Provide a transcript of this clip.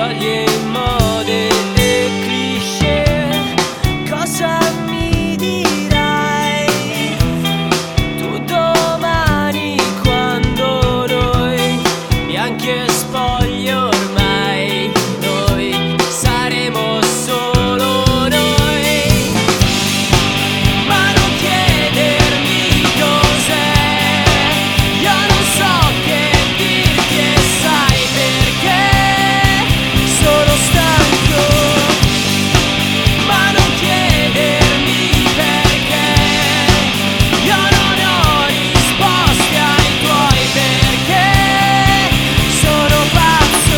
toglie mode e cliché. Cosa mi dirai tu domani quando noi, bianchi e spogli ormai, noi saremo solo noi? Ma non chiedermi cos'è, io non so che dirti e sai perché sono stanco. Ma non chiedermi perché, io non ho risposte ai tuoi perché, sono pazzo.